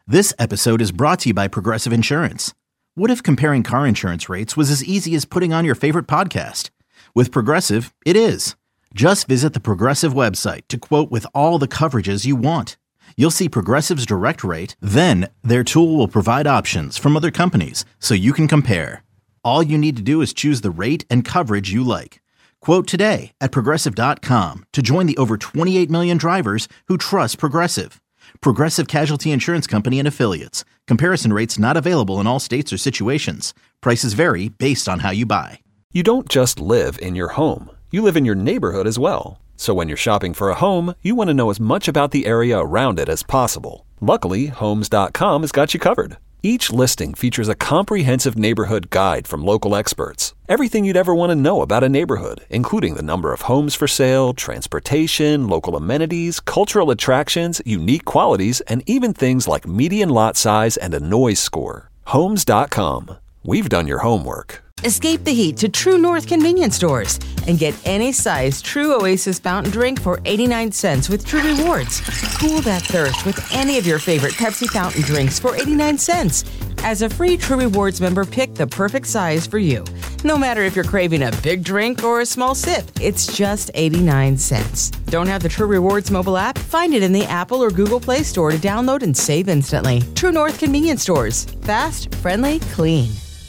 This episode is brought to you by Progressive Insurance. What if comparing car insurance rates was as easy as putting on your favorite podcast? With Progressive, it is. Just visit the Progressive website to quote with all the coverages you want. You'll see Progressive's direct rate, then their tool will provide options from other companies so you can compare. All you need to do is choose the rate and coverage you like. Quote today at Progressive.com to join the over 28 million drivers who trust Progressive. Progressive Casualty Insurance Company and Affiliates. Comparison rates not available in all states or situations. Prices vary based on how you buy. You don't just live in your home. You live in your neighborhood as well. So when you're shopping for a home, you want to know as much about the area around it as possible. Luckily, Homes.com has got you covered. Each listing features a comprehensive neighborhood guide from local experts. Everything you'd ever want to know about a neighborhood, including the number of homes for sale, transportation, local amenities, cultural attractions, unique qualities, and even things like median lot size and a noise score. Homes.com. We've done your homework. Escape the heat to True North convenience stores and get any size True Oasis fountain drink for 89 cents with True Rewards. Cool that thirst with any of your favorite Pepsi fountain drinks for 89 cents. As a free True Rewards member, pick the perfect size for you. No matter if you're craving a big drink or a small sip, it's just 89 cents. Don't have the True Rewards mobile app? Find it in the Apple or Google Play Store to download and save instantly. True North convenience stores. Fast, friendly, clean.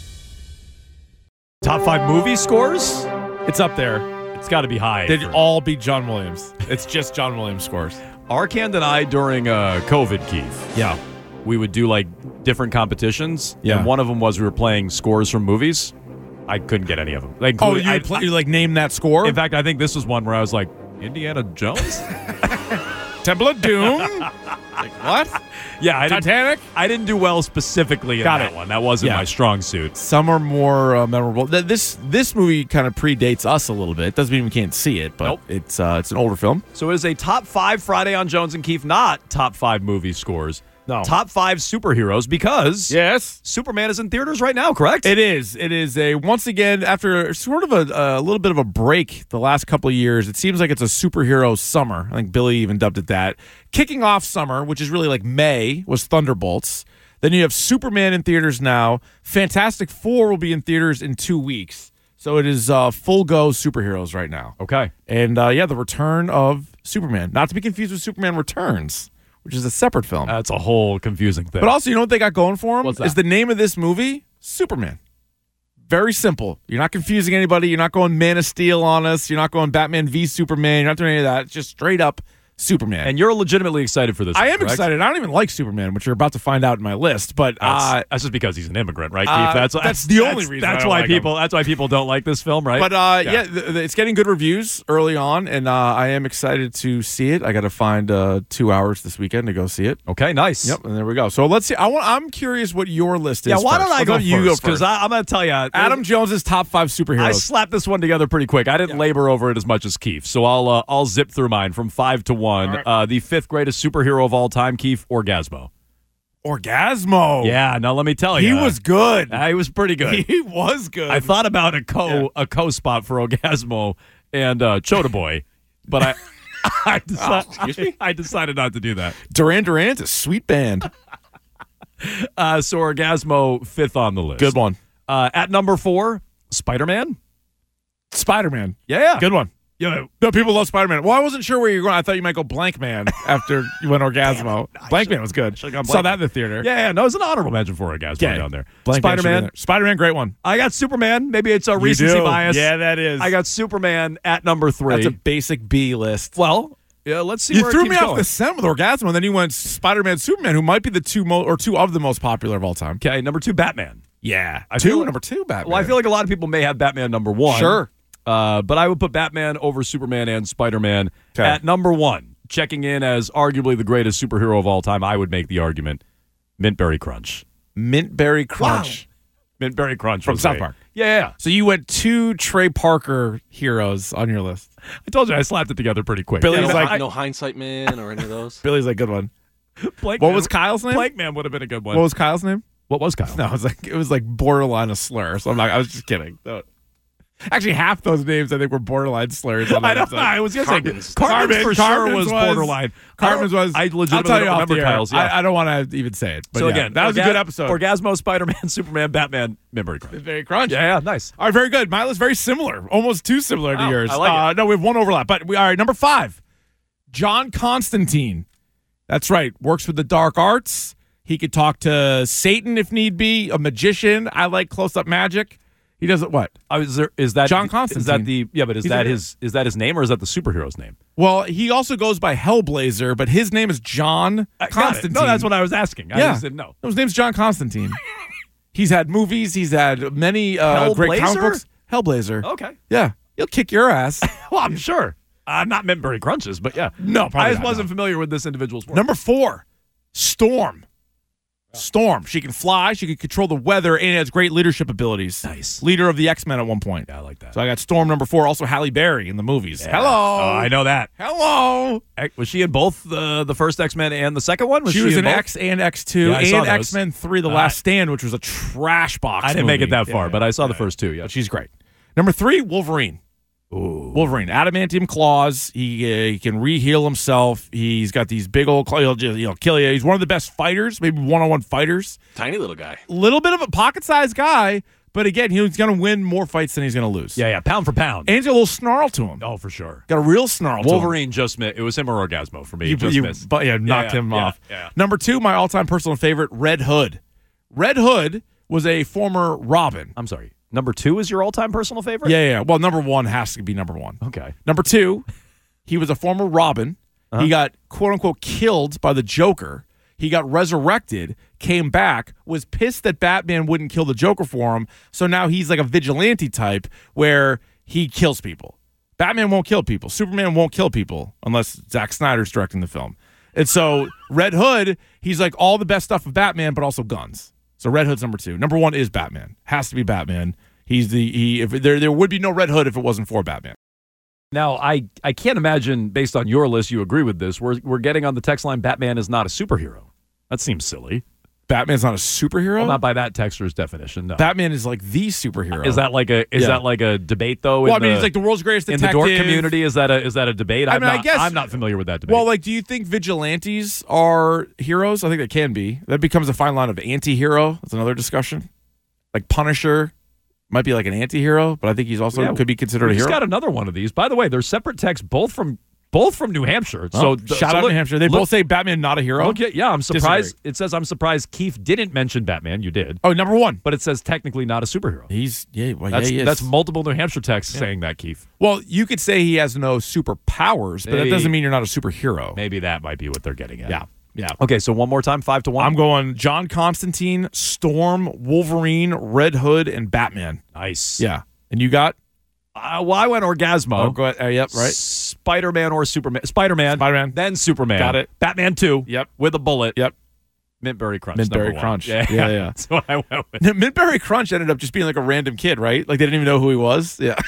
Top 5 movie scores? It's up there. It's got to be high. They'd all be John Williams. It's just John Williams scores. Arcand and I, during COVID, Keith. Yeah. We would do like different competitions. Yeah. And one of them was we were playing scores from movies. I couldn't get any of them. Like, you like name that score? In fact, I think this was one where I was like, Indiana Jones? Temple of Doom? Like, what? Yeah, Titanic? I didn't do well specifically in that one. That wasn't my strong suit. Some are more memorable. This movie kind of predates us a little bit. It doesn't mean we can't see it, but it's an older film. So it is a top 5 Friday on Jones and Keith, not top 5 movie scores. No. Top 5 superheroes because Superman is in theaters right now, correct? It is. It is once again, after sort of a little bit of a break the last couple of years, it seems like it's a superhero summer. I think Billy even dubbed it that. Kicking off summer, which is really like May, was Thunderbolts. Then you have Superman in theaters now. Fantastic Four will be in theaters in 2 weeks. So it is full go superheroes right now. Okay. And the return of Superman. Not to be confused with Superman Returns, which is a separate film. That's a whole confusing thing. But also, you know what they got going for them? What's that? Is the name of this movie Superman. Very simple. You're not confusing anybody. You're not going Man of Steel on us. You're not going Batman v Superman. You're not doing any of that. It's just straight up Superman. And you're legitimately excited for this. I am correct? excited. I don't even like Superman, which you're about to find out in my list. But that's just because he's an immigrant, right, Keith? That's the only reason. That's why people don't like this film, right? But it's getting good reviews early on, and I am excited to see it. I got to find 2 hours this weekend to go see it. Okay, nice. Yep, and there we go. So let's see. I'm curious what your list is. Yeah, why don't I go first? You go first? Because I'm going to tell you, Adam Jones's top 5 superheroes. I slapped this one together pretty quick. I didn't labor over it as much as Keith, so I'll zip through mine from 5 to 1. Right. The 5th greatest superhero of all time, Keith, Orgazmo. Yeah, now let me tell you. He was good. He was pretty good. He was good. I thought about a co-spot for Orgazmo and Chota Boy, but I decided not to do that. Duran Duran's a sweet band. So Orgazmo, 5th on the list. Good one. At number 4, Spider-Man. Spider-Man. Yeah. Good one. Yeah, no, people love Spider-Man. Well, I wasn't sure where you were going. I thought you might go Blank Man after you went Orgazmo. Blank Man was good. Saw that in the theater. Yeah, no, it was an honorable mention for Orgazmo down there. Spider-Man. Spider-Man, great one. I got Superman. Maybe it's a recency bias. Yeah, that is. I got Superman at number 3. That's a basic B list. Well, yeah, let's see. You threw me off the scent with Orgazmo, and then you went Spider-Man, Superman, who might be the two of the most popular of all time. Okay, number 2, Batman. Yeah, number 2, Batman. Well, I feel like a lot of people may have Batman number 1. Sure. But I would put Batman over Superman and Spider-Man at number 1. Checking in as arguably the greatest superhero of all time, I would make the argument, Mint Berry Crunch. Mint Berry Crunch. Wow. Mint Berry Crunch. From South Park. Yeah. So you went 2 Trey Parker heroes on your list. I told you I slapped it togetger pretty quick. Billy's no Hindsight Man or any of those. Billy's like, good one. What was Kyle's name? Blank Man would have been a good one. What was Kyle's name? What was Kyle? No, it was like borderline a slur. So I was just kidding. Actually, half those names I think were borderline slurs. On that episode. I was going to say Carmen's. Carmen's for sure was borderline. Carmen's was. I legitimately I'll tell you don't off remember the air. Kyle's. Yeah. I don't want to even say it. But So yeah, again, that was a good episode. Orgasmo, Spider-Man, Superman, Batman, Midbury Crunch. Very crunch. Yeah, nice. All right, very good. My list very similar, almost too similar to Oh, yours. I like it. No, we have one overlap. But all right, number 5, John Constantine. That's right. Works with the dark arts. He could talk to Satan if need be. A magician. I like close-up magic. He does it. What? Is that John Constantine. Is that the But is He's that a- is that his name or is that the superhero's name? Well, he also goes by Hellblazer, but his name is John Got it. Constantine. No, that's what I was asking. I Yeah. just didn't know. His name's John Constantine. He's had movies. He's had many great comic Hellblazer? books. Hellblazer. Okay. Yeah. He'll kick your ass. Well, I'm sure. Not Midbury Crunches, but yeah. No, probably I just not, wasn't no. familiar with this individual's work. Number 4, Storm. Storm. She can fly. She can control the weather and has great leadership abilities. Nice. Leader of the X-Men at one point. Yeah, I like that. So I got Storm number 4. Also Halle Berry in the movies. Yeah. Hello. Oh, I know that. Hello. Was she in both the first X-Men and the second one? She was in both? X and X2 Yeah, I saw and those. X-Men 3: The Last Stand, which was a trash box I didn't make it movie. that far, Yeah, but I saw yeah. the first two. Yeah. But she's great. Number 3, Wolverine. Ooh. Wolverine, adamantium claws. He can re-heal himself. He's got these big old claws. He'll kill you. He's one of the best fighters, maybe one-on-one fighters. Tiny little guy. Little bit of a pocket-sized guy, but again, he's going to win more fights than he's going to lose. Yeah, pound for pound. And he's got a little snarl to him. Oh, for sure. Got a real snarl to him. Wolverine just missed. It was him or Orgasmo for me. Just missed. But knocked him off. Yeah. Number 2, my all-time personal favorite, Red Hood. Red Hood was a former Robin. I'm sorry. Number 2 is your all-time personal favorite? Yeah. Well, number 1 has to be number 1. Okay. Number 2, he was a former Robin. He got, quote-unquote, killed by the Joker. He got resurrected, came back, was pissed that Batman wouldn't kill the Joker for him, so now he's like a vigilante type where he kills people. Batman won't kill people. Superman won't kill people unless Zack Snyder's directing the film. And so Red Hood, he's like all the best stuff of Batman, but also guns. So Red Hood's number 2. Number 1 is Batman. Has to be Batman. If there would be no Red Hood if it wasn't for Batman. Now, I can't imagine, based on your list, you agree with this. We're getting on the text line, Batman is not a superhero. That seems silly. Batman's not a superhero? Well, not by that texter's definition, no. Batman is like the superhero. Is that like a debate, though? Well, I mean, he's like the world's greatest in detective. the dork community. Is that a debate? I guess I'm not familiar with that debate. Well, like, do you think vigilantes are heroes? I think they can be. That becomes a fine line of anti-hero. That's another discussion. Like Punisher might be like an anti-hero, but I think he's also could be considered a we hero. just got another one of these. By the way, there's separate texts both from New Hampshire. Oh, shout out look, New Hampshire. They both say Batman not a hero. Okay, yeah, I'm surprised. Disagree. It says I'm surprised Keith didn't mention Batman. You did. Oh, number 1. But it says technically not a superhero. He is. That's multiple New Hampshire texts saying that, Keith. Well, you could say he has no superpowers, but that Maybe- doesn't mean you're not a superhero. Maybe that might be what they're getting at. Yeah. Okay, so one more time, 5-1. I'm going John Constantine, Storm, Wolverine, Red Hood, and Batman. Nice. Yeah. And you got? Well, I went Orgasmo. Oh, go ahead. Yep, right. Spider-Man or Superman. Spider-Man. Then Superman. Got it. Batman 2. Yep. With a bullet. Yep. Mintberry Crunch. Mintberry number 1. Crunch. Yeah. Yeah. That's what I went with. Mintberry Crunch ended up just being like a random kid, right? Like they didn't even know who he was. Yeah.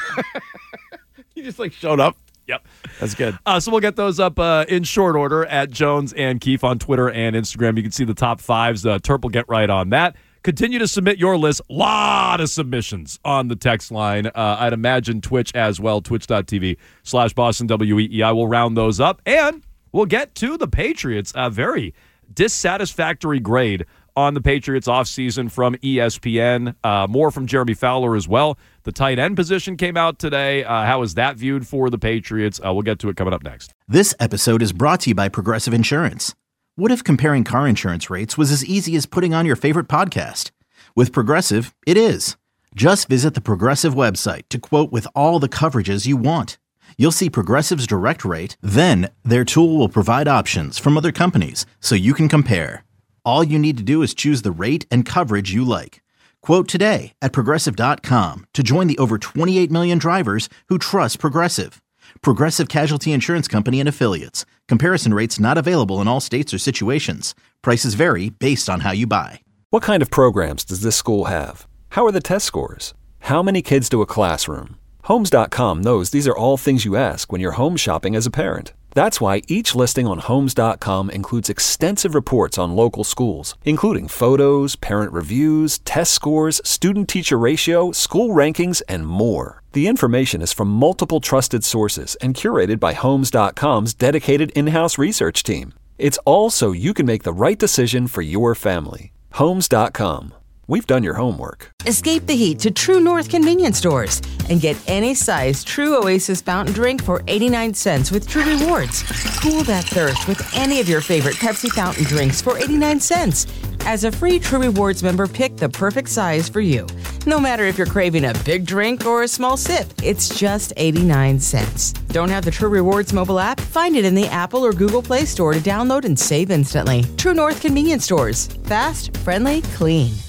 He just like showed up. Yep. That's good. So we'll get those up in short order at Jones and Keefe on Twitter and Instagram. You can see the top 5s. Terp will get right on that. Continue to submit your list. Lot of submissions on the text line. I'd imagine Twitch as well, twitch.tv/Boston WEEI. We'll round those up, and we'll get to the Patriots. A very dissatisfactory grade on the Patriots offseason from ESPN. More from Jeremy Fowler as well. The tight end position came out today. How is that viewed for the Patriots? We'll get to it coming up next. This episode is brought to you by Progressive Insurance. What if comparing car insurance rates was as easy as putting on your favorite podcast? With Progressive, it is. Just visit the Progressive website to quote with all the coverages you want. You'll see Progressive's direct rate, then their tool will provide options from other companies so you can compare. All you need to do is choose the rate and coverage you like. Quote today at Progressive.com to join the over 28 million drivers who trust Progressive. Progressive Casualty Insurance Company and Affiliates. Comparison rates not available in all states or situations. Prices vary based on how you buy. What kind of programs does this school have? How are the test scores? How many kids do a classroom? Homes.com knows these are all things you ask when you're home shopping as a parent. That's why each listing on Homes.com includes extensive reports on local schools, including photos, parent reviews, test scores, student-teacher ratio, school rankings, and more. The information is from multiple trusted sources and curated by Homes.com's dedicated in-house research team. It's all so you can make the right decision for your family. Homes.com. We've done your homework. Escape the heat to True North convenience stores and get any size True Oasis fountain drink for 89 cents with True Rewards. Cool that thirst with any of your favorite Pepsi fountain drinks for 89 cents. As a free True Rewards member, pick the perfect size for you. No matter if you're craving a big drink or a small sip, it's just 89 cents. Don't have the True Rewards mobile app? Find it in the Apple or Google Play Store to download and save instantly. True North convenience stores. Fast, friendly, clean.